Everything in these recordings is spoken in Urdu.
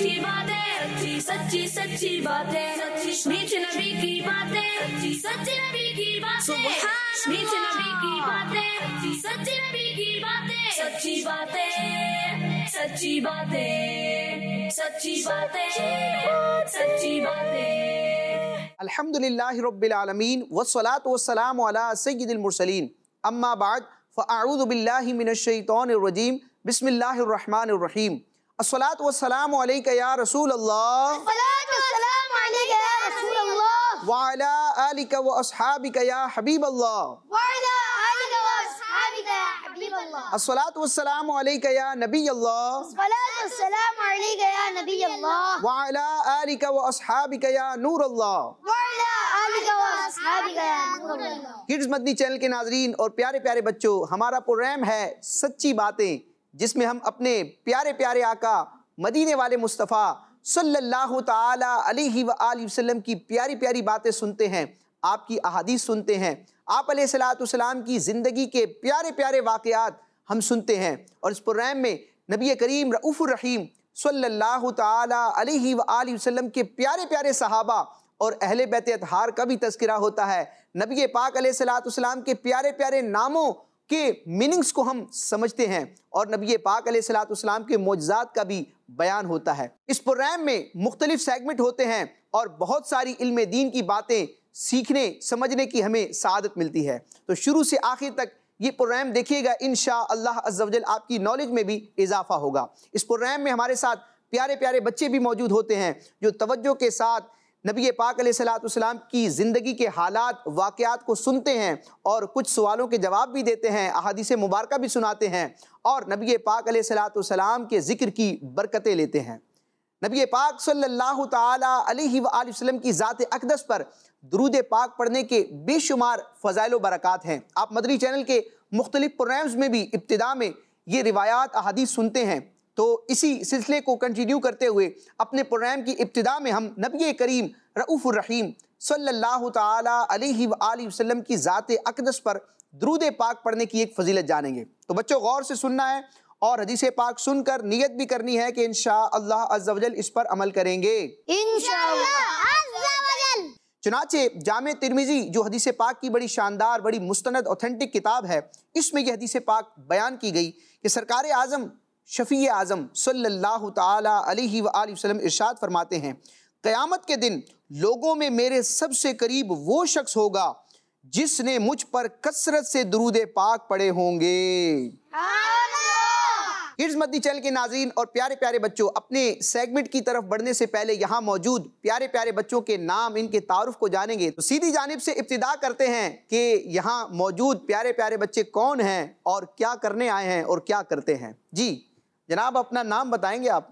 मीठी बातें, सच्ची सच्ची बातें, मीठे नबी की बातें, सच्चे नबी की बातें, मीठे नबी की बातें, सच्चे नबी की बातें, सच्ची बातें, सच्ची बातें, सच्ची बातें, सच्ची बातें। अल्हम्दुलिल्लाहि रब्बिल आलमीन वस्सलातु वस्सलामु अला सय्यिदिल मुरसलीन अम्मा बाद फ़अऊज़ु बिल्लाहि मिनश शैतानिर रजीम बिस्मिल्लाहिर रहमानिर रहीम अस्सलातु वस्सलामु अलैका या रसूल अल्लाह व अला आलिका व अस्हाबिका या हबीब अल्लाह अस्सलातु वस्सलामु अलैका या नबी अल्लाह व अला आलिका व अस्हाबिका या नूर अल्लाह। किड्स मदनी चैनल के नाजरीन और प्यारे प्यारे बच्चों, हमारा प्रोग्राम है सच्ची बातें, जिसमें हम अपने प्यारे प्यारे आका मदीने वाले मुस्तफ़ा सल्लल्लाहु ताला अलैहि व आलिहि वसल्लम की प्यारी प्यारी बातें सुनते हैं, आपकी अहादीस सुनते हैं, आप अलैहिस्सलातु वस्सलाम की ज़िंदगी के प्यारे प्यारे वाक़यात हम सुनते हैं। और इस प्रोग्राम में नबी करीम रऊफ़ुर रहीम सल्लल्लाहु ताला अलैहि व आलिहि वसल्लम के प्यारे प्यारे सहाबा और अहले बैत अतहार का भी तज़किरा होता है। नबी पाक अलैहिस्सलातु वस्सलाम के प्यारे प्यारे नामों के मीनिंग्स को हम समझते हैं और नबी पाक अलैहिस्सलातु वस्सलाम के मोजज़ात का भी बयान होता है। इस प्रोग्राम में मुख्तलिफ सेगमेंट होते हैं और बहुत सारी इल्म दीन की बातें सीखने समझने की हमें सआदत मिलती है। तो शुरू से आखिर तक ये प्रोग्राम देखिएगा, इंशाअल्लाह अज़्ज़ा वजल आपकी नॉलेज में भी इजाफा होगा। इस प्रोग्राम में हमारे साथ प्यारे प्यारे बच्चे भी मौजूद होते हैं जो तवज्जो के साथ नबी पाक अलैहिस्सलातु वस्सलाम की ज़िंदगी के हालात वाक़यात को सुनते हैं और कुछ सवालों के जवाब भी देते हैं, अहादीस मुबारका भी सुनाते हैं और नबी पाक अलैहिस्सलातु वस्सलाम के ज़िक्र की बरकतें लेते हैं। नबी पाक सल्लल्लाहु ताला अलैहि व आलिहि वसल्लम की ज़ात अक़दस पर दुरूद पाक पढ़ने के बेशुमार फ़ज़ाइल व बरक़ात हैं। आप मदनी चैनल के मुख्तलिफ प्रोग्राम्स में भी इब्तिदा में ये रिवायात अहादीस सुनते हैं। तो इसी सिलसिले को कंटिन्यू करते हुए अपने प्रोग्राम की इब्तिदा में हम नबी करीम रऊफ़ुर रहीम सल्लल्लाहु ताला अलैहि व आलिहि वसल्लम की ज़ात अक़दस पर दुरूद पाक पढ़ने की एक फ़जीलत जानेंगे। तो बच्चों, गौर से सुनना है और हदीस पाक सुनकर नियत भी करनी है कि इंशाअल्लाह अज़्ज़ा वजल इस पर अमल करेंगे इंशाअल्लाह अज़्ज़ा वजल। चुनाचे जामे तिर्मिज़ी जो हदीस पाक की बड़ी शानदार, बड़ी मुस्तनद ऑथेंटिक किताब है, इसमें यह हदीस पाक बयान की गई कि सरकार आज़म शफ़ी आज़म सल्लल्लाहु ताला अलैहि व आलिहि वसल्लम इरशाद फरमाते हैं, क़यामत के दिन लोगों में मेरे सबसे करीब वो शख्स होगा जिसने मुझ पर कसरत से दुरूद पाक पढ़े होंगे। किड्स मदनी चैनल के नाज़रीन और प्यारे प्यारे बच्चों, अपने सेगमेंट की तरफ बढ़ने से पहले यहाँ मौजूद प्यारे प्यारे बच्चों के नाम, इनके तारुफ को जानेंगे। तो सीधी जानिब से इब्तिदा करते हैं कि यहाँ मौजूद प्यारे प्यारे बच्चे कौन हैं और क्या करने आए हैं और क्या करते हैं। जी जनाब, अपना नाम बताएंगे आप?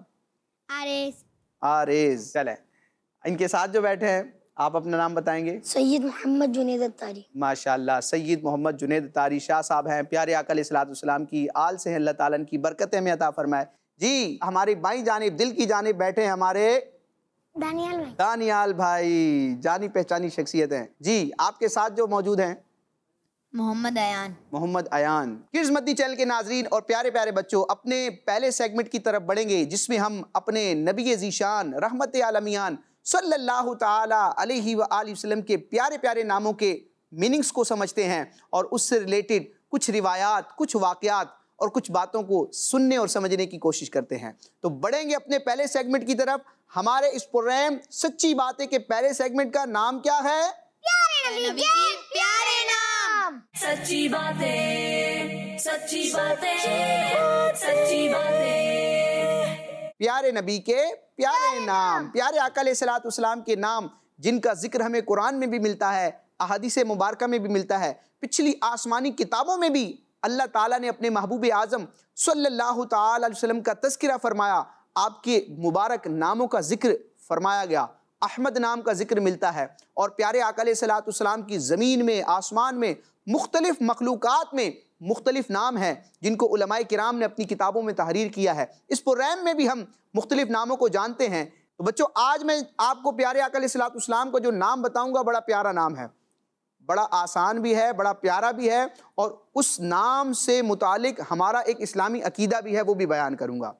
आरेज। चले, इनके साथ जो बैठे हैं आप अपना नाम बताएंगे? सैयद मोहम्मद जुनैद अत्तारी। माशाअल्लाह, सैयद मोहम्मद जुनैद अत्तारी शाह साहब हैं, प्यारे आका अलैहिस्सलातु वस्सलाम की आल से हैं, अल्लाह ताला की बरकतें हमें अता फरमाए। जी हमारी बाईं जानिब, दिल की जानिब बैठे हैं हमारे दानियाल भाई, जानी पहचानी शख्सियत हैं। जी आपके साथ जो मौजूद हैं? मोहम्मद अयान। किड्स मदनी चैनल के नाजरीन और प्यारे प्यारे बच्चों, अपने पहले सेगमेंट की तरफ बढ़ेंगे जिसमें हम अपने नबी ज़ीशान रहमत आलमियान सल्लल्लाहु ताला अलैहि व आलिहि वसल्लम के प्यारे प्यारे नामों के मीनिंग्स को समझते हैं और उससे रिलेटेड कुछ रिवायात, कुछ वाक़यात और कुछ बातों को सुनने और समझने की कोशिश करते हैं। तो बढ़ेंगे अपने पहले सेगमेंट की तरफ। हमारे इस प्रोग्राम सच्ची बातें के पहले सेगमेंट का नाम क्या है? प्यारे नबी के प्यारे नाम। सच्ची बातें, सच्ची बातें, सच्ची बातें। प्यारे नबी के प्यारे नाम, प्यारे आका अलैहिस्सलातु वस्सलाम के नाम जिनका जिक्र हमें कुरान में भी मिलता है, अहादीस मुबारका में भी मिलता है, पिछली आसमानी किताबों में भी अल्लाह ताला ने अपने महबूब आज़म सल्लल्लाहु ताला अलैहि वसल्लम का तज़किरा फरमाया, आपके मुबारक नामों का जिक्र फरमाया गया। अहमद नाम का जिक्र मिलता है और प्यारे आका अलैहिस्सलातु वस्सलाम की ज़मीन में, आसमान में, मुख्तलिफ मखलूक़ात में मुख्तलिफ नाम हैं जिनको उलमाए किराम ने अपनी किताबों में तहरीर किया है। इस प्रोग्राम में भी हम मुख्तलिफ नामों को जानते हैं। तो बच्चों, आज मैं आपको प्यारे आका अलैहिस्सलातु वस्सलाम को जो नाम बताऊंगा, बड़ा प्यारा नाम है, बड़ा आसान भी है, बड़ा प्यारा भी है और उस नाम से मुतालिक हमारा एक इस्लामी अकीदा भी है, वो भी बयान करूंगा।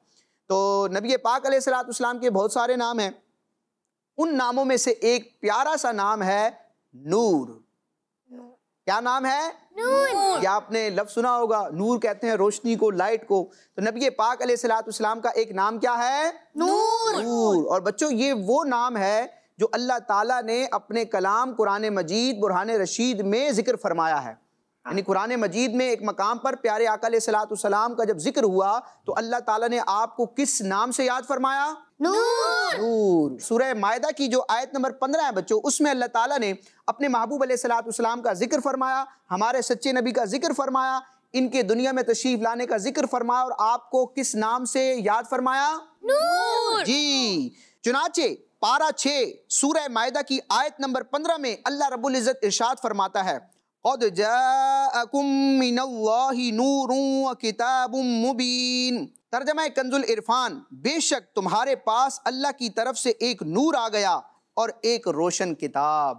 تو نبی پاک علیہ الصلوۃ والسلام کے بہت سارے نام ہیں، ان ناموں میں سے ایک پیارا سا نام ہے نور۔ کیا نام ہے؟ نور۔ یا آپ نے لفظ سنا ہوگا، نور کہتے ہیں روشنی کو، لائٹ کو، تو نبی پاک علیہ الصلوۃ والسلام کا ایک نام کیا ہے؟ نور۔ اور بچوں یہ وہ نام ہے جو اللہ تعالیٰ نے اپنے کلام قرآن مجید برہان رشید میں ذکر فرمایا ہے۔ یعنی قرآن مجید میں ایک مقام پر پیارے آقا علیہ الصلوۃ والسلام کا جب ذکر ہوا تو اللہ تعالیٰ نے آپ کو کس نام سے یاد فرمایا؟ نور۔ نور۔ سورہ مائدہ کی جو آیت نمبر 15 ہے بچوں، اس میں اللہ تعالیٰ نے اپنے محبوب علیہ الصلوۃ والسلام کا ذکر فرمایا، ہمارے سچے نبی کا ذکر فرمایا، ان کے دنیا میں تشریف لانے کا ذکر فرمایا، اور آپ کو کس نام سے یاد فرمایا؟ نور۔ جی، چنانچہ پارہ 6 سورہ مائدہ کی آیت نمبر 15 میں اللہ رب العزت ارشاد فرماتا ہے، قد جاءکم من اللہ نور وکتاب مبین۔ ترجمہ کنز العرفان، بے شک تمہارے پاس اللہ کی طرف سے ایک نور آ گیا اور ایک روشن کتاب۔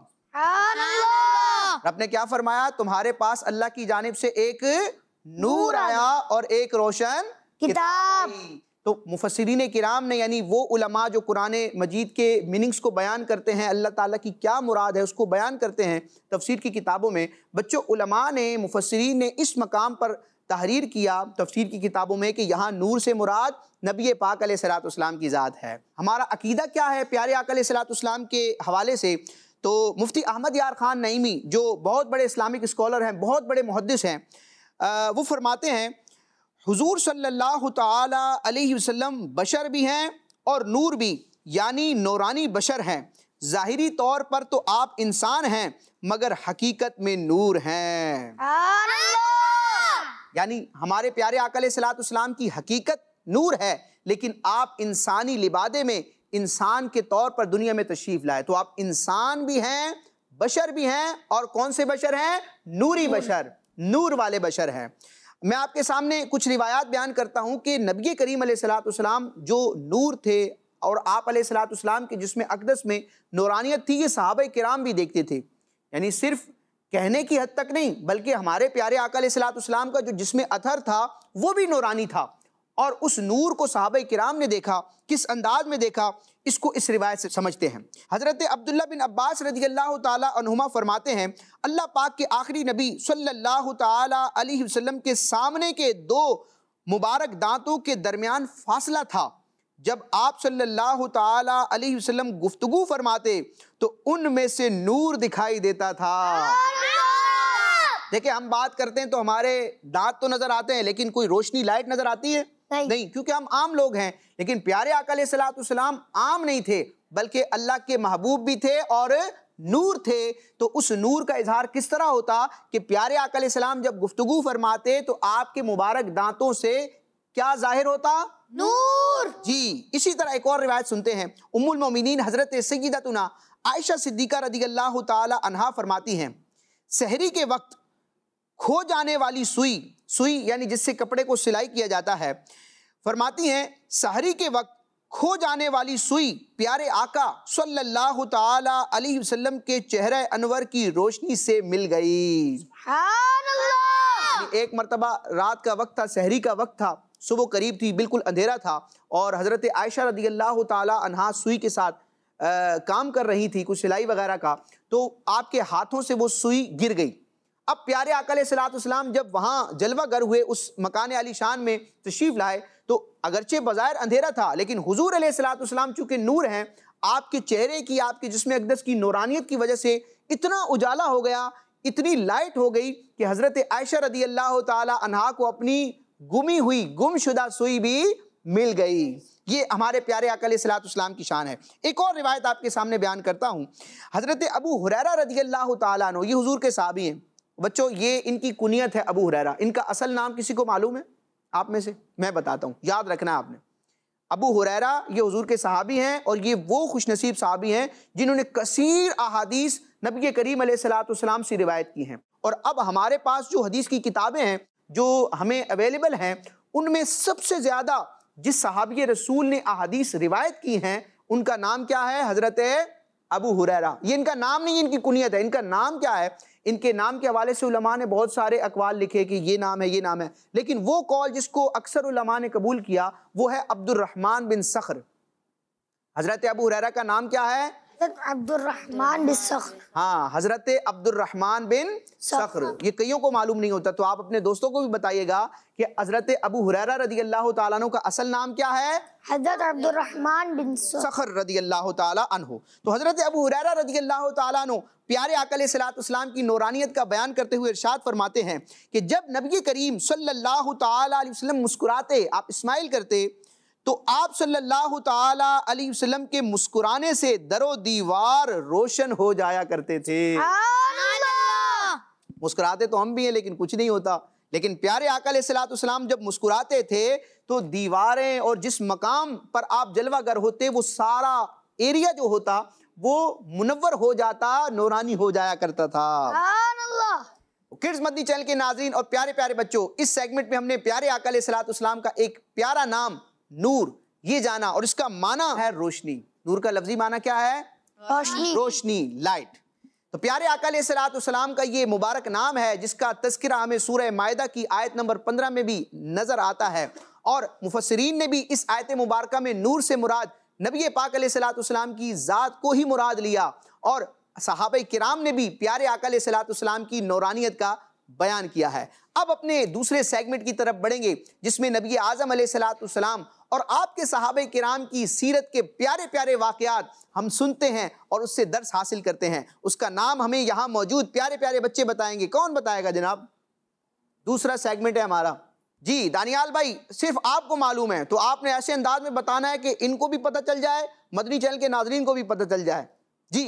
رب نے کیا فرمایا؟ تمہارے پاس اللہ کی جانب سے ایک نور آیا اور ایک روشن کتاب۔ تو مفسرین کرام نے، یعنی وہ علماء جو قرآن مجید کے میننگز کو بیان کرتے ہیں، اللہ تعالیٰ کی کیا مراد ہے اس کو بیان کرتے ہیں تفسیر کی کتابوں میں، بچوں علماء نے، مفسرین نے اس مقام پر تحریر کیا تفسیر کی کتابوں میں کہ یہاں نور سے مراد نبی پاک علیہ الصلوۃ والسلام کی ذات ہے۔ ہمارا عقیدہ کیا ہے پیارے آقا علیہ الصلوۃ والسلام کے حوالے سے؟ تو مفتی احمد یار خان نعیمی جو بہت بڑے اسلامک اسکالر ہیں، بہت بڑے محدث ہیں، وہ فرماتے ہیں حضور صلی اللہ تعالی علیہ وسلم بشر بھی ہیں اور نور بھی، یعنی نورانی بشر ہیں۔ ظاہری طور پر تو آپ انسان ہیں مگر حقیقت میں نور ہیں۔ یعنی ہمارے پیارے آقا علیہ الصلوۃ والسلام کی حقیقت نور ہے، لیکن آپ انسانی لبادے میں انسان کے طور پر دنیا میں تشریف لائے، تو آپ انسان بھی ہیں، بشر بھی ہیں، اور کون سے بشر ہیں؟ نوری بشر، نور والے بشر ہیں۔ میں آپ کے سامنے کچھ روایات بیان کرتا ہوں کہ نبی کریم علیہ الصلوۃ والسلام جو نور تھے اور آپ علیہ الصلوۃ والسلام کے جسم اقدس میں نورانیت تھی، یہ صحابہ کرام بھی دیکھتے تھے، یعنی صرف کہنے کی حد تک نہیں بلکہ ہمارے پیارے آقا علیہ الصلوۃ والسلام کا جو جسم اطہر تھا وہ بھی نورانی تھا، اور اس نور کو صحابہ کرام نے دیکھا۔ کس انداز میں دیکھا اس کو اس روایت سے سمجھتے ہیں۔ حضرت عبداللہ بن عباس رضی اللہ تعالی عنہما فرماتے ہیں اللہ پاک کے آخری نبی صلی اللہ تعالی علیہ وسلم کے سامنے کے 2 مبارک دانتوں کے درمیان فاصلہ تھا، جب آپ صلی اللہ تعالی علیہ وسلم گفتگو فرماتے تو ان میں سے نور دکھائی دیتا تھا۔ دیکھیں ہم بات کرتے ہیں تو ہمارے دانت تو نظر آتے ہیں لیکن کوئی روشنی لائٹ نظر آتی ہے؟ نہیں، کیونکہ ہم عام لوگ ہیں، لیکن پیارے آقا علیہ الصلوۃ والسلام عام نہیں تھے بلکہ اللہ کے محبوب بھی تھے اور نور تھے۔ تو اس نور کا اظہار کس طرح ہوتا کہ پیارے آقا علیہ السلام جب گفتگو فرماتے تو آپ کے مبارک دانتوں سے کیا ظاہر ہوتا؟ نور۔ جی، اسی طرح ایک اور روایت سنتے ہیں، ام المومنین حضرت سیدتنا عائشہ صدیقہ رضی اللہ تعالی عنہا فرماتی ہیں سحری کے وقت کھو جانے والی سوئی یعنی جس سے کپڑے کو سلائی کیا جاتا ہے، فرماتی ہیں سحری کے وقت کھو جانے والی سوئی پیارے آقا صلی اللہ تعالی علیہ وسلم کے چہرہ انور کی روشنی سے مل گئی۔ سبحان اللہ۔ ایک مرتبہ رات کا وقت تھا، سحری کا وقت تھا، صبح قریب تھی، بالکل اندھیرا تھا، اور حضرت عائشہ رضی اللہ تعالی عنہا سوئی کے ساتھ کام کر رہی تھی، کچھ سلائی وغیرہ کا، تو آپ کے ہاتھوں سے وہ سوئی گر گئی۔ اب پیارے آقا علیہ الصلوۃ والسلام جب وہاں جلوہ گر ہوئے، اس مکان عالی شان میں تشریف لائے، تو اگرچہ بظاہر اندھیرا تھا لیکن حضور علیہ الصلوۃ والسلام چونکہ نور ہیں، آپ کے چہرے کی، آپ کے جسم اقدس کی نورانیت کی وجہ سے اتنا اجالا ہو گیا، اتنی لائٹ ہو گئی کہ حضرت عائشہ رضی اللہ تعالی عنہا کو اپنی گمی ہوئی، گم شدہ سوئی بھی مل گئی۔ یہ ہمارے پیارے آقا علیہ الصلوۃ والسلام کی شان ہے۔ ایک اور روایت آپ کے سامنے بیان کرتا ہوں، حضرت ابو ہریرہ رضی اللہ تعالیٰ عنہ، یہ حضور کے صحابی ہیں بچوں، یہ ان کی کنیت ہے ابو ہریرہ۔ ان کا اصل نام کسی کو معلوم ہے آپ میں سے؟ میں بتاتا ہوں، یاد رکھنا ہے آپ نے۔ ابو ہریرہ یہ حضور کے صحابی ہیں، اور یہ وہ خوش نصیب صحابی ہیں جنہوں نے کثیر احادیث نبی کریم علیہ الصلوۃ والسلام سے روایت کی ہیں۔ اور اب ہمارے پاس جو حدیث کی کتابیں ہیں جو ہمیں اویلیبل ہیں، ان میں سب سے زیادہ جس صحابی رسول نے احادیث روایت کی ہیں ان کا نام کیا ہے؟ حضرت ابو ہریرہ، یہ ان کا نام نہیں، ان کی کنیت ہے۔ ان کا نام کیا ہے؟ ان کے نام کے حوالے سے علماء نے بہت سارے اقوال لکھے کہ یہ نام ہے، یہ نام ہے، لیکن وہ قول جس کو اکثر علماء نے قبول کیا وہ ہے عبد الرحمن بن صخر۔ حضرت ابو ہریرہ کا نام کیا ہے؟ حضرت عبد الرحمن بن صخر۔ ہاں، حضرت عبد الرحمن بن صخر، یہ کئیوں کو معلوم نہیں ہوتا، تو آپ اپنے دوستوں کو بھی بتائیے گا کہ حضرت ابو ہریرہ رضی اللہ تعالیٰ عنہ کا اصل نام کیا ہے؟ حضرت عبد الرحمن بن صخر رضی اللہ تعالیٰ عنہ۔ تو حضرت ابو ہریرہ رضی اللہ تعالیٰ عنہ پیارے آقا علیہ السلام کی نورانیت کا بیان کرتے ہوئے ارشاد فرماتے ہیں کہ جب نبی کریم صلی اللہ تعالیٰ علیہ وسلم مسکراتے، آپ اسمائل کرتے، تو آپ صلی اللہ تعالیٰ علیہ وسلم کے مسکرانے سے در و دیوار روشن ہو جایا کرتے تھے۔ مسکراتے تو ہم بھی ہیں لیکن کچھ نہیں ہوتا، لیکن پیارے آقا علیہ السلام جب مسکراتے تھے تو دیواریں اور جس مقام پر آپ جلوہ گر ہوتے وہ سارا ایریا جو ہوتا وہ منور ہو جاتا، نورانی ہو جایا کرتا تھا۔ کڈز مدنی چینل کے ناظرین اور پیارے پیارے بچوں، اس سیگمنٹ میں ہم نے پیارے آقا علیہ السلام کا ایک پیارا نام نور یہ جانا، اور اس کا معنی ہے روشنی۔ نور کا لفظی معنی کیا ہے؟ روشنی، روشنی، لائٹ۔ تو پیارے آقا علیہ السلام کا یہ مبارک نام ہے جس کا تذکرہ ہمیں سورہ مائدہ کی آیت نمبر 15 میں بھی نظر آتا ہے، اور مفسرین نے بھی اس آیت مبارکہ میں نور سے مراد نبی پاک علیہ السلام کی ذات کو ہی مراد لیا، اور صحابہ کرام نے بھی پیارے آقا علیہ السلام کی نورانیت کا بیان کیا ہے۔ اب اپنے دوسرے سیگمنٹ کی طرف بڑھیں گے جس میں نبی اعظم علیہ السلام اور آپ کے صحابہ کرام کی سیرت کے پیارے پیارے واقعات ہم سنتے ہیں اور اس سے درس حاصل کرتے ہیں۔ اس کا نام ہمیں یہاں موجود پیارے پیارے بچے بتائیں گے۔ کون بتائے گا جناب؟ دوسرا سیگمنٹ ہے ہمارا، جی دانیال بھائی، صرف آپ کو معلوم ہے تو آپ نے ایسے انداز میں بتانا ہے کہ ان کو بھی پتہ چل جائے، مدنی چینل کے ناظرین کو بھی پتہ چل جائے۔ جی،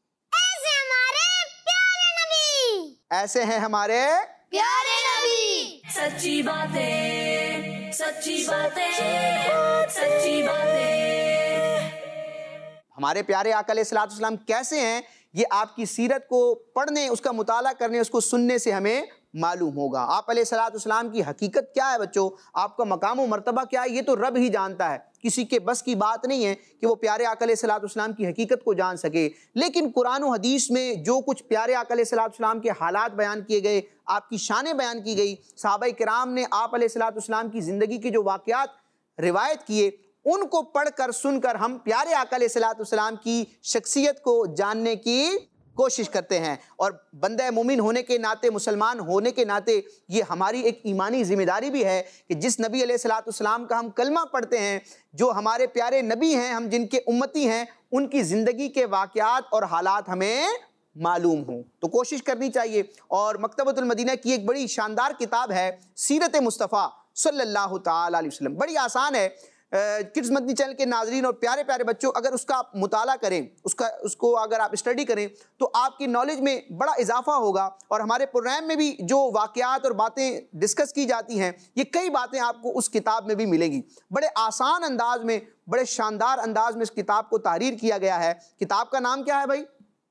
ایسے ہیں ہمارے پیارے نبی، سچی باتیں، سچی باتیں، سچی باتیں۔ ہمارے پیارے آقا علیہ السلام کیسے ہیں یہ آپ کی سیرت کو پڑھنے، اس کا مطالعہ کرنے، اس کو سننے سے ہمیں معلوم ہوگا۔ آپ علیہ السلام کی حقیقت کیا ہے بچوں، آپ کا مقام و مرتبہ کیا ہے، یہ تو رب ہی جانتا ہے، کسی کے بس کی بات نہیں ہے کہ وہ پیارے آقا علیہ السلام کی حقیقت کو جان سکے۔ لیکن قرآن و حدیث میں جو کچھ پیارے آقا علیہ السلام کے حالات بیان کیے گئے، آپ کی شانیں بیان کی گئی، صحابہ کرام نے آپ علیہ السلام کی زندگی کے جو واقعات روایت کیے، ان کو پڑھ کر سن کر ہم پیارے آقا علیہ السلام کی شخصیت کو جاننے کی کوشش کرتے ہیں، اور بندہ مومن ہونے کے ناطے، مسلمان ہونے کے ناطے یہ ہماری ایک ایمانی ذمہ داری بھی ہے کہ جس نبی علیہ السلام کا ہم کلمہ پڑھتے ہیں، جو ہمارے پیارے نبی ہیں، ہم جن کے امتی ہیں، ان کی زندگی کے واقعات اور حالات ہمیں معلوم ہوں۔ تو کوشش کرنی چاہیے، اور مکتبۃ المدینہ کی ایک بڑی شاندار کتاب ہے سیرت مصطفیٰ صلی اللہ تعالیٰ علیہ وسلم، بڑی آسان ہے۔ کڈز مدنی چینل کے ناظرین اور پیارے پیارے بچوں، اگر اس کا آپ مطالعہ کریں، اس کو اگر آپ اسٹڈی کریں تو آپ کی نالج میں بڑا اضافہ ہوگا، اور ہمارے پروگرام میں بھی جو واقعات اور باتیں ڈسکس کی جاتی ہیں، یہ کئی باتیں آپ کو اس کتاب میں بھی ملیں گی۔ بڑے آسان انداز میں، بڑے شاندار انداز میں اس کتاب کو تحریر کیا گیا ہے۔ کتاب کا نام کیا ہے بھائی؟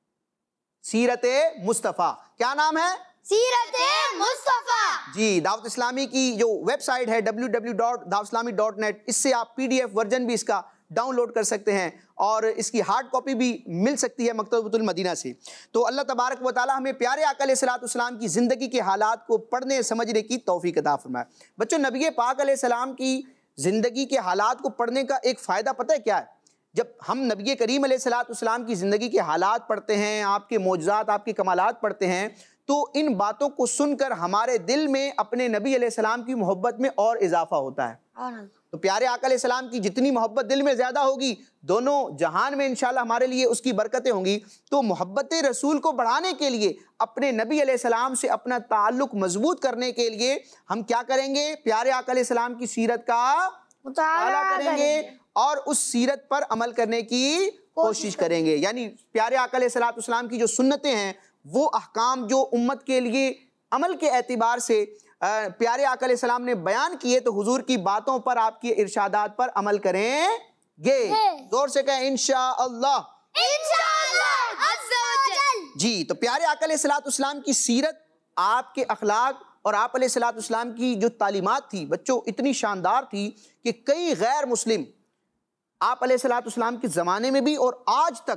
سیرت مصطفیٰ۔ کیا نام ہے؟ سیرت مصطفیٰ۔ جی، دعوت اسلامی کی جو ویب سائٹ ہے www.dawatislami.net، اس سے آپ PDF ورژن بھی اس کا ڈاؤن لوڈ کر سکتے ہیں، اور اس کی ہارڈ کاپی بھی مل سکتی ہے مکتبۃ المدینہ سے۔ تو اللہ تبارک و تعالی ہمیں پیارے آقا علیہ السلام کی زندگی کے حالات کو پڑھنے سمجھنے کی توفیق عطا فرمائے۔ بچوں، نبی پاک علیہ السلام کی زندگی کے حالات کو پڑھنے کا ایک فائدہ پتہ ہے کیا ہے؟ جب ہم نبی کریم علیہ السلام کی زندگی کے حالات پڑھتے ہیں، آپ کے معجزات، آپ کے کمالات پڑھتے ہیں، تو ان باتوں کو سن کر ہمارے دل میں اپنے نبی علیہ السلام کی محبت میں اور اضافہ ہوتا ہے۔ تو پیارے آقا علیہ السلام کی جتنی محبت دل میں زیادہ ہوگی، دونوں جہان میں انشاءاللہ ہمارے لیے اس کی برکتیں ہوں گی۔ تو محبت رسول کو بڑھانے کے لیے، اپنے نبی علیہ السلام سے اپنا تعلق مضبوط کرنے کے لیے ہم کیا کریں گے؟ پیارے آقا علیہ السلام کی سیرت کا مطالعہ کریں گے اور اس سیرت پر عمل کرنے کی کوشش کریں گے۔ یعنی پیارے آقا علیہ السلام کی جو سنتیں ہیں، وہ احکام جو امت کے لیے عمل کے اعتبار سے پیارے آقا علیہ السلام نے بیان کیے، تو حضور کی باتوں پر، آپ کی ارشادات پر عمل کریں گے۔ زور سے کہیں انشاءاللہ، انشاءاللہ عز و جل۔ جی، تو پیارے آقا علیہ السلام کی سیرت، آپ کے اخلاق اور آپ علیہ السلام کی جو تعلیمات تھی بچوں، اتنی شاندار تھی کہ کئی غیر مسلم آپ علیہ السلام کے زمانے میں بھی اور آج تک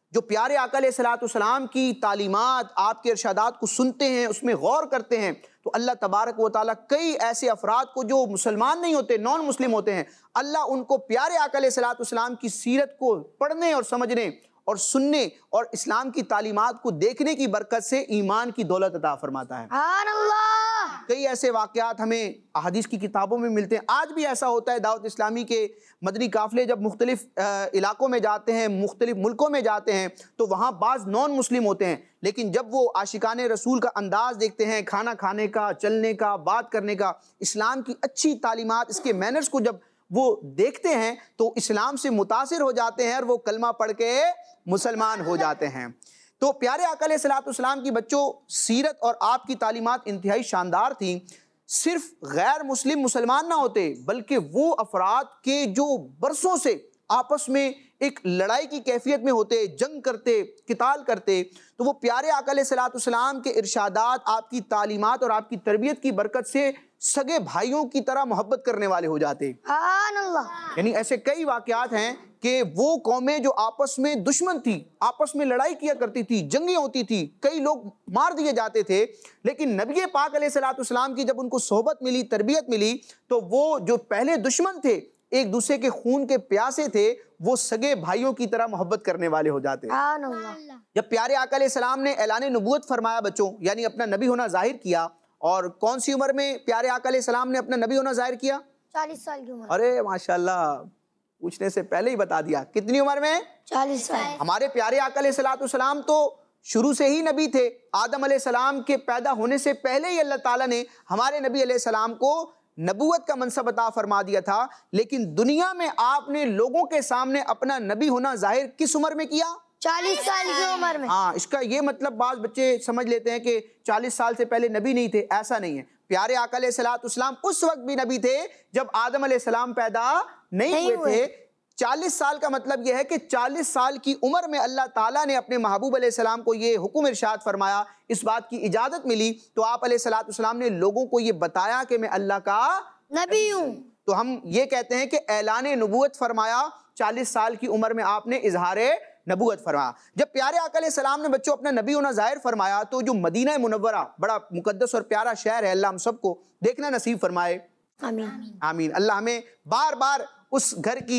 جو پیارے آقا علیہ الصلوۃ والسلام کی تعلیمات، آپ کے ارشادات کو سنتے ہیں، اس میں غور کرتے ہیں، تو اللہ تبارک و تعالیٰ کئی ایسے افراد کو جو مسلمان نہیں ہوتے، نان مسلم ہوتے ہیں، اللہ ان کو پیارے آقا علیہ الصلوۃ والسلام کی سیرت کو پڑھنے اور سمجھنے اور سننے اور اسلام کی تعلیمات کو دیکھنے کی برکت سے ایمان کی دولت عطا فرماتا ہے۔ سبحان اللہ۔ کئی ایسے واقعات ہمیں احادیث کی کتابوں میں ملتے ہیں، آج بھی ایسا ہوتا ہے۔ دعوت اسلامی کے مدنی قافلے جب مختلف علاقوں میں جاتے ہیں، مختلف ملکوں میں جاتے ہیں، تو وہاں بعض نان مسلم ہوتے ہیں، لیکن جب وہ عاشقان رسول کا انداز دیکھتے ہیں، کھانا کھانے کا، چلنے کا، بات کرنے کا، اسلام کی اچھی تعلیمات، اس کے مینرز کو جب وہ دیکھتے ہیں تو اسلام سے متاثر ہو جاتے ہیں اور وہ کلمہ پڑھ کے مسلمان ہو جاتے ہیں۔ تو پیارے آقا علیہ الصلوۃ والسلام کی بچوں سیرت اور آپ کی تعلیمات انتہائی شاندار تھیں۔ صرف غیر مسلم مسلمان نہ ہوتے، بلکہ وہ افراد کے جو برسوں سے آپس میں ایک لڑائی کی کیفیت میں ہوتے، جنگ کرتے، قتال کرتے، تو وہ پیارے آقا علیہ الصلوۃ والسلام کے ارشادات، آپ کی تعلیمات اور آپ کی تربیت کی برکت سے سگے بھائیوں کی طرح محبت کرنے والے ہو جاتے۔ سبحان اللہ۔ یعنی ایسے کئی واقعات ہیں کہ وہ قومیں جو آپس میں دشمن تھی، آپس میں لڑائی کیا کرتی تھی، جنگیں ہوتی تھی، کئی لوگ مار دیے جاتے تھے، لیکن نبی پاک علیہ الصلوۃ والسلام کی جب ان کو صحبت ملی، تربیت ملی، تو وہ جو پہلے دشمن تھے، ایک دوسرے کے خون کے پیاسے تھے، وہ سگے بھائیوں کی طرح محبت کرنے والے ہو جاتے۔ سبحان اللہ۔ جب پیارے آقا علیہ السلام نے اعلان نبوت فرمایا بچوں، یعنی اپنا نبی ہونا ظاہر کیا، اور کون سی عمر میں پیارے آقا علیہ السلام نے اپنا نبی ہونا ظاہر کیا؟ 40 سال کی عمر۔ ارے ماشاءاللہ، پوچھنے سے پہلے ہی بتا دیا، کتنی عمر میں؟ 40 سال۔ ہمارے پیارے آقا علیہ الصلوۃ والسلام تو شروع سے ہی نبی تھے۔ آدم علیہ السلام کے پیدا ہونے سے پہلے ہی اللہ تعالیٰ نے ہمارے نبی علیہ السلام کو نبوت کا منصب عطا فرما دیا تھا، لیکن دنیا میں آپ نے لوگوں کے سامنے اپنا نبی ہونا ظاہر کس عمر میں کیا؟ 40 سال کی عمر میں۔ ہاں، اس کا یہ مطلب بعض بچے سمجھ لیتے ہیں کہ 40 سال سے پہلے نبی نہیں تھے، ایسا نہیں ہے۔ پیارے آقا علیہ الصلوۃ والسلام اس وقت بھی نبی تھے جب آدم علیہ السلام پیدا نہیں ہوئے تھے۔ 40 سال کا مطلب یہ ہے کہ 40 سال کی عمر میں اللہ تعالیٰ نے اپنے محبوب علیہ السلام کو یہ حکم ارشاد فرمایا، اس بات کی اجازت ملی، تو آپ علیہ الصلوۃ والسلام نے لوگوں کو یہ بتایا کہ میں اللہ کا نبی ہوں۔ تو ہم یہ کہتے ہیں کہ اعلان نبوت فرمایا، 40 سال کی عمر میں آپ نے اظہار نبوت فرمایا۔ جب پیارے آقا علیہ السلام نے بچوں اپنا نبی ہونا ظاہر فرمایا، تو جو مدینہ منورہ بڑا مقدس اور پیارا شہر ہے، اللہ ہم سب کو دیکھنا نصیب فرمائے، آمین۔ آمین۔ اللہ ہمیں بار بار اس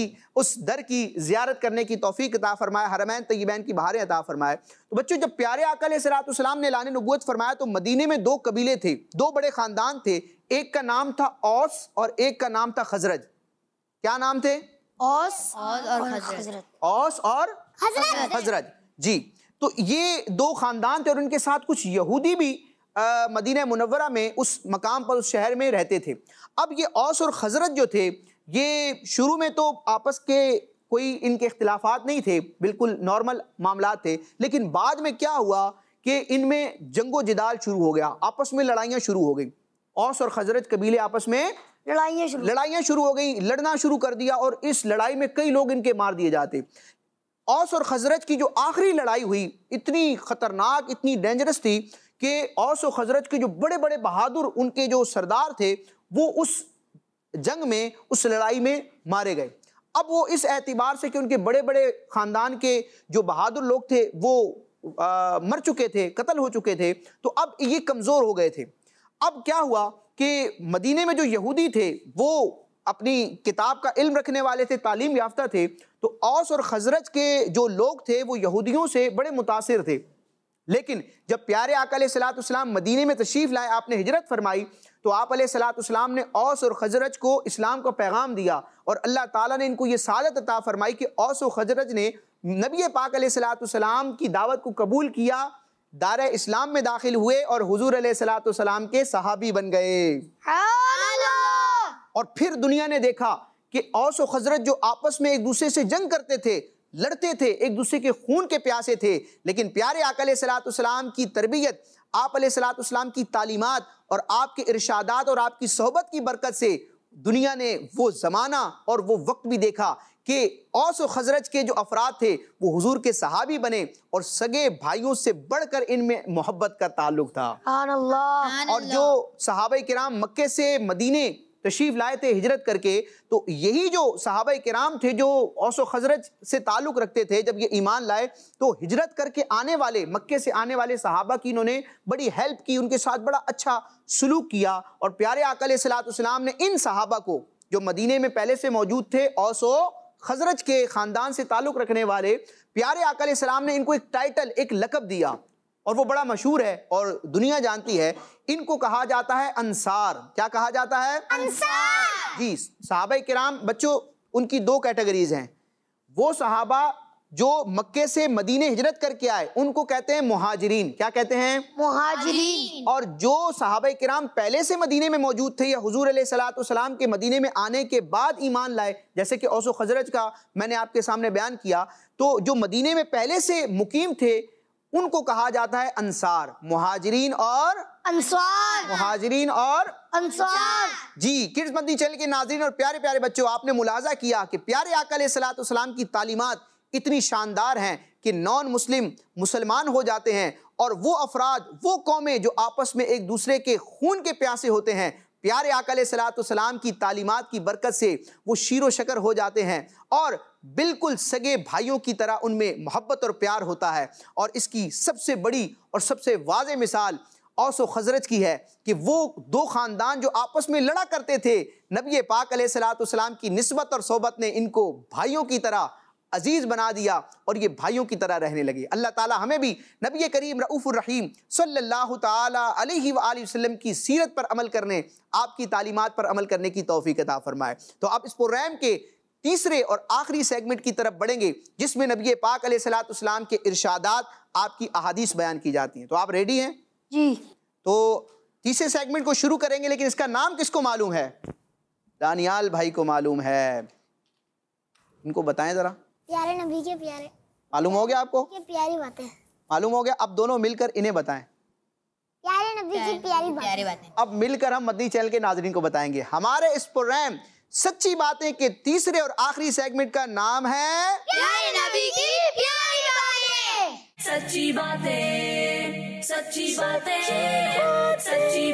در کی زیارت کرنے کی توفیق عطا فرمائے، حرمین طیبین کی بہاریں عطا فرمائے۔ تو بچوں جب پیارے آقا علیہ الصلوۃ والسلام نے اعلان نبوت فرمایا تو مدینے میں 2 قبیلے تھے، 2 بڑے خاندان تھے، ایک کا نام تھا اوس اور ایک کا نام تھا خزرج۔ کیا نام تھے؟ اوس اور حضرت۔ اوس اور خزرج، جی۔ تو یہ 2 خاندان تھے اور ان کے ساتھ کچھ یہودی بھی مدینہ منورہ میں اس مقام پر، اس شہر میں رہتے تھے۔ اب یہ اوس اور خزرج جو تھے، یہ شروع میں تو آپس کے کوئی ان کے اختلافات نہیں تھے، بالکل نارمل معاملات تھے، لیکن بعد میں کیا ہوا کہ ان میں جنگ و جدال شروع ہو گیا، آپس میں لڑائیاں شروع ہو گئی۔ اوس اور خزرج قبیلے آپس میں لڑائیاں شروع ہو گئی، لڑنا شروع کر دیا، اور اس لڑائی میں کئی لوگ ان کے مار دیے جاتے۔ اوس اور خزرج کی جو آخری لڑائی ہوئی اتنی خطرناک، اتنی ڈینجرس تھی کہ اوس اور خزرج کے جو بڑے بڑے بہادر ان کے جو سردار تھے، وہ اس جنگ میں، اس لڑائی میں مارے گئے۔ اب وہ اس اعتبار سے کہ ان کے بڑے بڑے خاندان کے جو بہادر لوگ تھے وہ مر چکے تھے، قتل ہو چکے تھے، تو اب یہ کمزور ہو گئے تھے۔ اب کیا ہوا کہ مدینے میں جو یہودی تھے وہ اپنی کتاب کا علم رکھنے والے تھے، تعلیم یافتہ تھے، تو اوس اور خزرج کے جو لوگ تھے وہ یہودیوں سے بڑے متاثر تھے۔ لیکن جب پیارے آقا علیہ الصلوۃ والسلام مدینے میں تشریف لائے، آپ نے ہجرت فرمائی، تو آپ علیہ الصلوۃ والسلام نے اوس اور خزرج کو اسلام کا پیغام دیا، اور اللہ تعالیٰ نے ان کو یہ سعادت عطا فرمائی کہ اوس و خزرج نے نبی پاک علیہ الصلوۃ والسلام کی دعوت کو قبول کیا، دار اسلام میں داخل ہوئے اور حضور علیہ الصلوۃ والسلام کے صحابی بن گئے۔ اور پھر دنیا نے دیکھا کہ اوس و خزرج جو آپس میں ایک دوسرے سے جنگ کرتے تھے، لڑتے تھے، ایک دوسرے کے خون کے پیاسے تھے، لیکن پیارے آقا علیہ الصلوۃ والسلام کی تربیت، آپ علیہ الصلوۃ والسلام کی تعلیمات اور آپ کے ارشادات اور آپ کی صحبت کی برکت سے دنیا نے وہ زمانہ اور وہ وقت بھی دیکھا کہ اوس و خزرج کے جو افراد تھے وہ حضور کے صحابی بنے، اور سگے بھائیوں سے بڑھ کر ان میں محبت کا تعلق تھا۔ سبحان اللہ۔ اور جو صحابہ کرام مکے سے مدینے تشریف لائے تھے ہجرت کر کے، تو یہی جو صحابہ کرام تھے جو اوس و خزرج سے تعلق رکھتے تھے، جب یہ ایمان لائے تو ہجرت کر کے آنے والے، مکے سے آنے والے صحابہ کی انہوں نے بڑی ہیلپ کی، ان کے ساتھ بڑا اچھا سلوک کیا، اور پیارے آقا علیہ الصلوۃ والسلام نے ان صحابہ کو جو مدینے میں پہلے سے موجود تھے، اوس و خزرج کے خاندان سے تعلق رکھنے والے، پیارے آقا علیہ السلام نے ان کو ایک ٹائٹل، ایک لقب دیا، اور وہ بڑا مشہور ہے اور دنیا جانتی ہے۔ ان کو کہا جاتا ہے انصار۔ کیا کہا جاتا ہے؟ انصار۔ جی، صحابہ کرام بچوں، ان کی دو کیٹیگریز ہیں۔ وہ صحابہ جو مکے سے مدینے ہجرت کر کے آئے ان کو کہتے ہیں مہاجرین۔ کیا کہتے ہیں؟ مہاجرین۔ اور جو صحابہ کرام پہلے سے مدینے میں موجود تھے یا حضور علیہ الصلوۃ والسلام کے مدینے میں آنے کے بعد ایمان لائے، جیسے کہ اوس و خزرج کا میں نے آپ کے سامنے بیان کیا، تو جو مدینے میں پہلے سے مقیم تھے ان کو کہا جاتا ہے انصار۔ مہاجرین اور انصار۔ مہاجرین اور انصار۔ جی، کڈز مدنی چینل کے ناظرین اور پیارے پیارے بچوں، آپ نے ملاحظہ کیا کہ پیارے آقا علیہ الصلوۃ والسلام کی تعلیمات اتنی شاندار ہیں کہ نان مسلم مسلمان ہو جاتے ہیں، اور وہ افراد، وہ قومیں جو آپس میں ایک دوسرے کے خون کے پیاسے ہوتے ہیں، پیارے آقا علیہ الصلوۃ والسلام کی تعلیمات کی برکت سے وہ شیر و شکر ہو جاتے ہیں، اور بالکل سگے بھائیوں کی طرح ان میں محبت اور پیار ہوتا ہے۔ اور اس کی سب سے بڑی اور سب سے واضح مثال اوس و خزرج کی ہے کہ وہ دو خاندان جو آپس میں لڑا کرتے تھے، نبی پاک علیہ الصلوۃ والسلام کی نسبت اور صحبت نے ان کو بھائیوں کی طرح عزیز بنا دیا، اور یہ بھائیوں کی طرح رہنے لگے۔ اللہ تعالی ہمیں بھی نبی کریم رؤوف الرحیم صلی اللہ تعالی علیہ وآلہ وسلم کی سیرت پر عمل کرنے، آپ کی تعلیمات پر عمل کرنے کی توفیق عطا فرمائے۔ تو اب اس پروگرام کے تیسرے اور آخری سیگمنٹ کی طرف بڑھیں گے، جس میں نبی پاک علیہ الصلوۃ والسلام کے ارشادات، آپ کی احادیث بیان کی جاتی ہیں۔ تو آپ ریڈی ہیں؟ جی۔ تو تیسرے سیگمنٹ کو شروع کریں گے، لیکن اس کا نام کس کو معلوم ہے؟ دانیال بھائی کو معلوم ہے، ان کو بتائیں ذرا۔ پیارے نبی کے پیارے۔ معلوم ہو گیا آپ کو؟ پیاری باتیں۔ معلوم ہو گیا؟ اب دونوں مل کر انہیں بتائیں۔ پیارے نبی کی پیاری باتیں۔ اب مل کر ہم مدنی چینل کے ناظرین کو بتائیں گے۔ ہمارے اس پروگرام سچی باتیں کے تیسرے اور آخری سیگمنٹ کا نام ہے پیارے نبی کی پیاری باتیں۔ سچی باتیں، سچی باتیں، سچی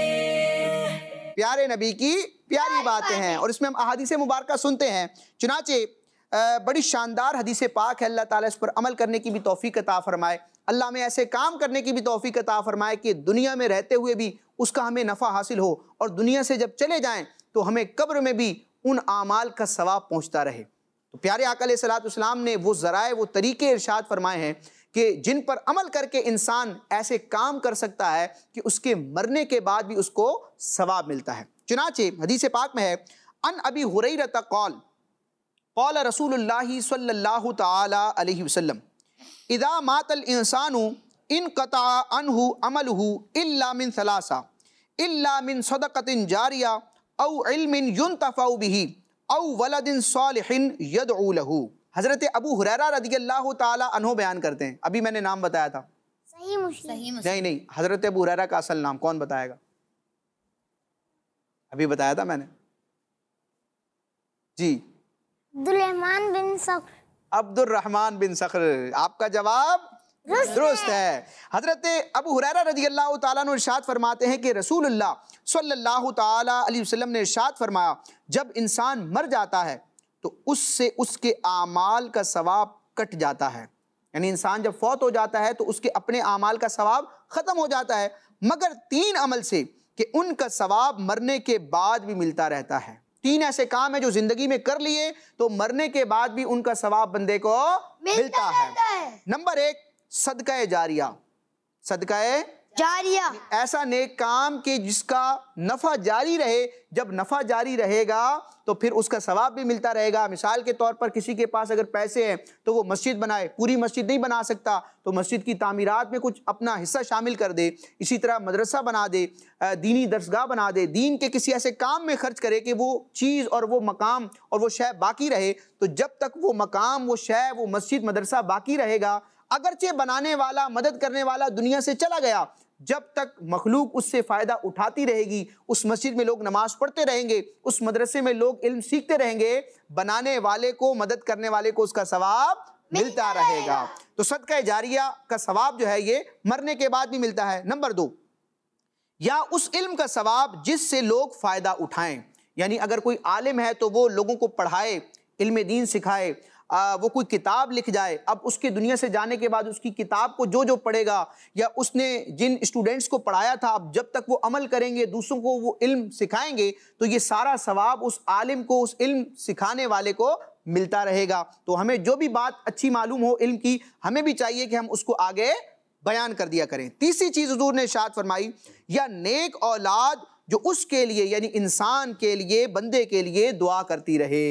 باتیں، پیارے نبی کی پیاری باتیں ہیں، اور اس میں ہم احادیث مبارکہ سنتے ہیں۔ چنانچہ بڑی شاندار حدیث پاک ہے، اللہ تعالیٰ اس پر عمل کرنے کی بھی توفیق عطا فرمائے، اللہ ہمیں ایسے کام کرنے کی بھی توفیق عطا فرمائے کہ دنیا میں رہتے ہوئے بھی اس کا ہمیں نفع حاصل ہو، اور دنیا سے جب چلے جائیں تو ہمیں قبر میں بھی ان اعمال کا ثواب پہنچتا رہے۔ تو پیارے آقا علیہ الصلوۃ والسلام نے وہ ذرائع، وہ طریقے ارشاد فرمائے ہیں کہ جن پر عمل کر کے انسان ایسے کام کر سکتا ہے کہ اس کے مرنے کے بعد بھی اس کو ثواب ملتا ہے۔ چنانچہ حدیث پاک میں ہے، ان ابی ہریرہ قال قال رسول اللہ صلی اللہ تعالی علیہ وسلم اذا مات الانسان انقطع عنہ عملہ الا من ثلاثہ الا من صدقۃ جاریہ او علم ينتفع به او ولد صالح يدعو له۔ حضرت ابو ہریرہ رضی اللہ تعالی عنہ بیان کرتے ہیں، ابھی میں نے نام بتایا تھا، صحیح مسلم۔ نہیں، حضرت ابو ہریرہ کا اصل نام کون بتائے گا؟ ابھی بتایا تھا میں نے، جی، عبدالرحمن بن صخر۔ عبد الرحمن بن صخر، آپ کا جواب درست ہے۔ حضرت ابو ہریرہ رضی اللہ تعالیٰ عنہ ارشاد فرماتے ہیں کہ رسول اللہ صلی اللہ تعالیٰ علیہ وسلم نے ارشاد فرمایا، جب انسان مر جاتا ہے تو اس سے اس کے اعمال کا ثواب کٹ جاتا ہے، یعنی انسان جب فوت ہو جاتا ہے تو اس کے اپنے اعمال کا ثواب ختم ہو جاتا ہے، مگر 3 عمل سے کہ ان کا ثواب مرنے کے بعد بھی ملتا رہتا ہے۔ 3 ایسے کام ہیں جو زندگی میں کر لیے تو مرنے کے بعد بھی ان کا ثواب بندے کو ملتا ہے۔ نمبر 1، صدقہ جاریہ۔ صدقہ جاریہ، ایسا نیک کام کہ جس کا نفع جاری رہے، جب نفع جاری رہے گا تو پھر اس کا ثواب بھی ملتا رہے گا۔ مثال کے طور پر کسی کے پاس اگر پیسے ہیں تو وہ مسجد بنائے، پوری مسجد نہیں بنا سکتا تو مسجد کی تعمیرات میں کچھ اپنا حصہ شامل کر دے، اسی طرح مدرسہ بنا دے، دینی درسگاہ بنا دے، دین کے کسی ایسے کام میں خرچ کرے کہ وہ چیز اور وہ مقام اور وہ شے باقی رہے۔ تو جب تک وہ مقام، وہ شے، وہ مسجد، مدرسہ باقی رہے گا، اگرچہ بنانے والا، مدد کرنے والا دنیا سے چلا گیا، جب تک مخلوق اس سے فائدہ اٹھاتی رہے گی، اس مسجد میں لوگ نماز پڑھتے رہیں گے، اس مدرسے میں لوگ علم سیکھتے رہیں گے، بنانے والے کو، مدد کرنے والے کو اس کا ثواب ملتا رہے گا۔ تو صدقہ جاریہ کا ثواب جو ہے یہ مرنے کے بعد بھی ملتا ہے۔ نمبر 2، یا اس علم کا ثواب جس سے لوگ فائدہ اٹھائیں۔ یعنی اگر کوئی عالم ہے تو وہ لوگوں کو پڑھائے، علم دین سکھائے، وہ کوئی کتاب لکھ جائے، اب اس کے دنیا سے جانے کے بعد اس کی کتاب کو جو پڑھے گا یا اس نے جن اسٹوڈنٹس کو پڑھایا تھا، اب جب تک وہ عمل کریں گے، دوسروں کو وہ علم سکھائیں گے، تو یہ سارا ثواب اس عالم کو، اس علم سکھانے والے کو ملتا رہے گا۔ تو ہمیں جو بھی بات اچھی معلوم ہو علم کی، ہمیں بھی چاہیے کہ ہم اس کو آگے بیان کر دیا کریں۔ تیسری چیز حضور نے ارشاد فرمائی، یا نیک اولاد جو اس کے لیے یعنی انسان کے لیے، بندے کے لیے دعا کرتی رہے،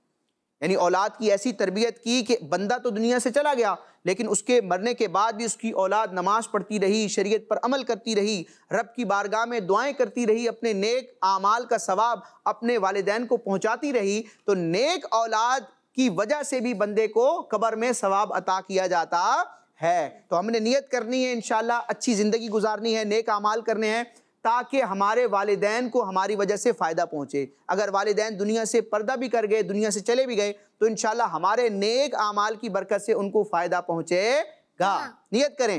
یعنی اولاد کی ایسی تربیت کی کہ بندہ تو دنیا سے چلا گیا لیکن اس کے مرنے کے بعد بھی اس کی اولاد نماز پڑھتی رہی، شریعت پر عمل کرتی رہی، رب کی بارگاہ میں دعائیں کرتی رہی، اپنے نیک اعمال کا ثواب اپنے والدین کو پہنچاتی رہی، تو نیک اولاد کی وجہ سے بھی بندے کو قبر میں ثواب عطا کیا جاتا ہے۔ تو ہم نے نیت کرنی ہے انشاءاللہ اچھی زندگی گزارنی ہے، نیک اعمال کرنے ہیں تاکہ ہمارے والدین کو ہماری وجہ سے فائدہ پہنچے۔ اگر والدین دنیا سے پردہ بھی کر گئے، دنیا سے چلے بھی گئے، تو انشاءاللہ ہمارے نیک اعمال کی برکت سے ان کو فائدہ پہنچے گا۔ نیت کریں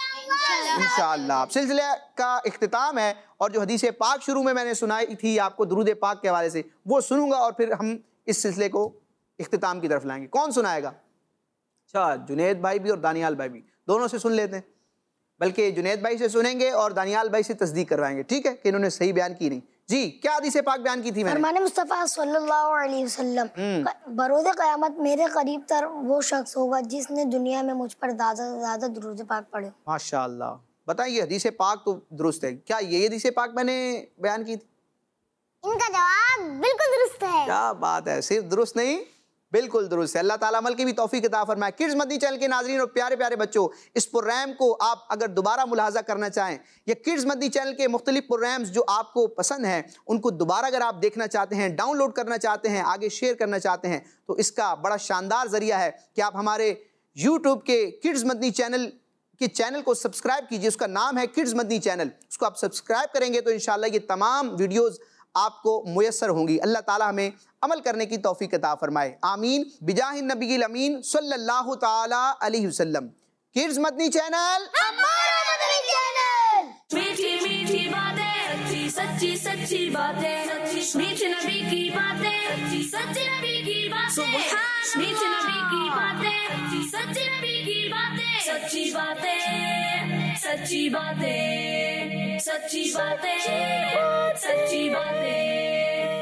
انشاءاللہ۔ اب سلسلے کا اختتام ہے، اور جو حدیث پاک شروع میں نے سنائی تھی آپ کو درود پاک کے حوالے سے، وہ سنوں گا اور پھر ہم اس سلسلے کو اختتام کی طرف لائیں گے۔ کون سنائے گا؟ اچھا، جنید بھائی بھی اور دانیال بھائی بھی، دونوں سے سن لیتے ہیں، بلکہ جنید بھائی سے سنیں گے اور دانیال بھائی سے تصدیق کروائیں گے، ٹھیک ہے کہ انہوں نے صحیح بیان کی نہیں۔ جی، کیا حدیث پاک بیان کی تھی میں نے؟ فرمان مصطفیٰ صلی اللہ علیہ وسلم، بروز قیامت میرے قریب تر وہ شخص ہوگا جس نے دنیا میں مجھ پر زیادہ سے زیادہ درود پاک پڑھے۔ ماشاءاللہ، بتائیں یہ حدیث پاک تو درست ہے، کیا یہ حدیث پاک میں نے بیان کی تھی؟ ان کا جواب بالکل درست ہے۔ کیا بات ہے، صرف درست نہیں بالکل درست ہے۔ اللہ تعالیٰ عمل کی بھی توفیق عطا فرمائے۔ کڈز مدنی چینل کے ناظرین اور پیارے پیارے بچوں، اس پروگرام کو آپ اگر دوبارہ ملاحظہ کرنا چاہیں یا کڈز مدنی چینل کے مختلف پروگرامز جو آپ کو پسند ہیں ان کو دوبارہ اگر آپ دیکھنا چاہتے ہیں، ڈاؤن لوڈ کرنا چاہتے ہیں، آگے شیئر کرنا چاہتے ہیں، تو اس کا بڑا شاندار ذریعہ ہے کہ آپ ہمارے یوٹیوب کے کڈز مدنی چینل کو سبسکرائب کیجئے۔ اس کا نام ہے کڈز مدنی چینل، اس کو آپ سبسکرائب کریں گے تو انشاءاللہ یہ تمام ویڈیوز آپ کو میسر ہوں گی۔ اللہ تعالیٰ ہمیں عمل کرنے کی توفیق عطا فرمائے، آمین بجاہ النبی الامین صلی اللہ تعالیٰ علیہ وسلم۔ کڈز مدنی چینل، ہمارا مدنی چینل، میٹھی میٹھی باتیں، سچی سچی باتیں، میٹھے نبی کی باتیں، سچے نبی کی باتیں، میٹھے نبی کی باتیں، سچے نبی کی باتیں، سچی باتیں، سچی باتیں، سچی باتیں، سچی باتیں۔